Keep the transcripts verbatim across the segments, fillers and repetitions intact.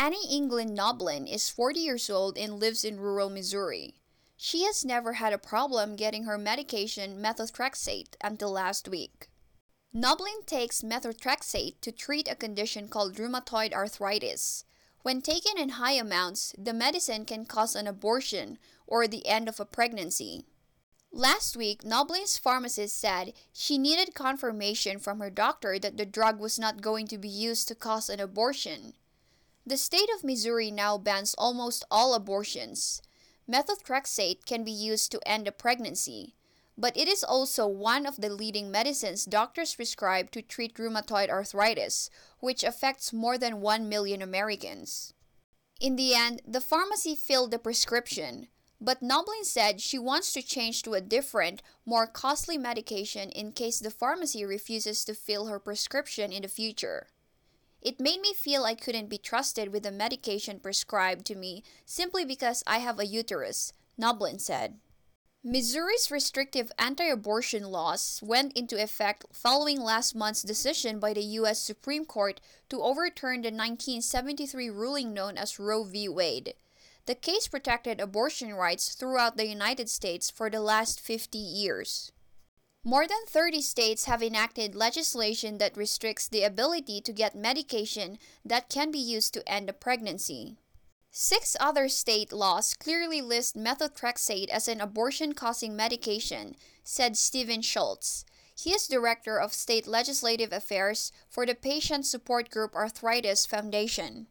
Annie England Noblin is forty years old and lives in rural Missouri. She has never had a problem getting her medication methotrexate until last week. Noblin takes methotrexate to treat a condition called rheumatoid arthritis. When taken in high amounts, the medicine can cause an abortion or the end of a pregnancy. Last week, Noblin's pharmacist said she needed confirmation from her doctor that the drug was not going to be used to cause an abortion. The state of Missouri now bans almost all abortions. Methotrexate can be used to end a pregnancy, but it is also one of the leading medicines doctors prescribe to treat rheumatoid arthritis, which affects more than one million Americans. In the end, the pharmacy filled the prescription, but Noblin said she wants to change to a different, more costly medication in case the pharmacy refuses to fill her prescription in the future. "It made me feel I couldn't be trusted with the medication prescribed to me simply because I have a uterus," Noblin said. Missouri's restrictive anti-abortion laws went into effect following last month's decision by the U S Supreme Court to overturn the nineteen seventy-three ruling known as Roe v. Wade. The case protected abortion rights throughout the United States for the last fifty years. More than thirty states have enacted legislation that restricts the ability to get medication that can be used to end a pregnancy. Six other state laws clearly list methotrexate as an abortion-causing medication, said Stephen Schultz. He is Director of State Legislative Affairs for the Patient Support Group Arthritis Foundation.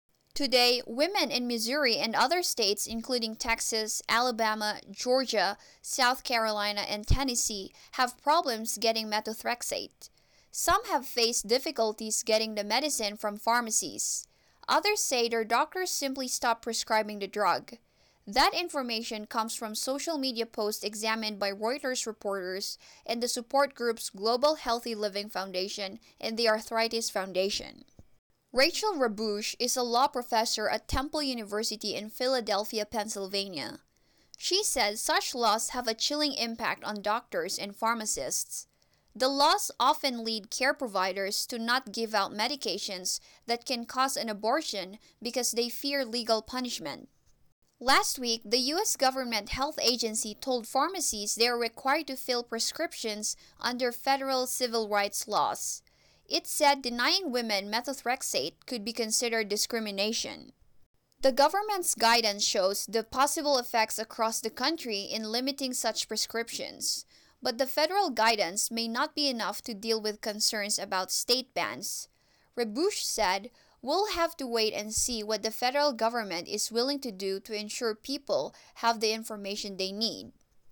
Today, women in Missouri and other states including Texas, Alabama, Georgia, South Carolina, and Tennessee have problems getting methotrexate. Some have faced difficulties getting the medicine from pharmacies. Others say their doctors simply stop prescribing the drug. That information comes from social media posts examined by Reuters reporters and the support groups Global Healthy Living Foundation and the Arthritis Foundation. Rachel Rabush is a law professor at Temple University in Philadelphia, Pennsylvania. She says such laws have a chilling impact on doctors and pharmacists. The laws often lead care providers to not give out medications that can cause an abortion because they fear legal punishment. Last week, the U S government health agency told pharmacies they are required to fill prescriptions under federal civil rights laws. It said denying women methotrexate could be considered discrimination. The government's guidance shows the possible effects across the country in limiting such prescriptions, but the federal guidance may not be enough to deal with concerns about state bans. Rabush said, "We'll have to wait and see what the federal government is willing to do to ensure people have the information they need."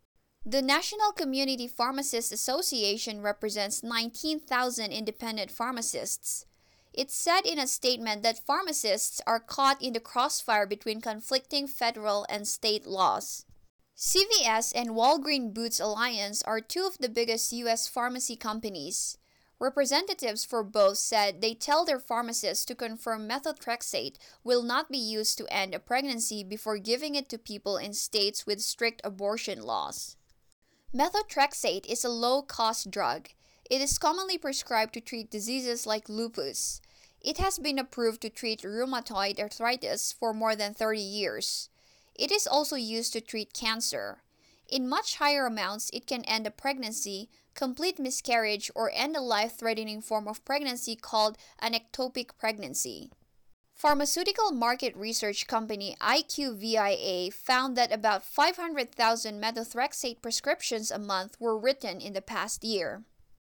The National Community Pharmacists Association represents nineteen thousand independent pharmacists. It said in a statement that pharmacists are caught in the crossfire between conflicting federal and state laws. C V S and Walgreens Boots Alliance are two of the biggest U S pharmacy companies. Representatives for both said they tell their pharmacists to confirm methotrexate will not be used to end a pregnancy before giving it to people in states with strict abortion laws. Methotrexate is a low-cost drug. It is commonly prescribed to treat diseases like lupus. It has been approved to treat rheumatoid arthritis for more than thirty years. It is also used to treat cancer. In much higher amounts, it can end a pregnancy, complete miscarriage, or end a life-threatening form of pregnancy called an ectopic pregnancy. Pharmaceutical market research company I Q V I A found that about five hundred thousand methotrexate prescriptions a month were written in the past year.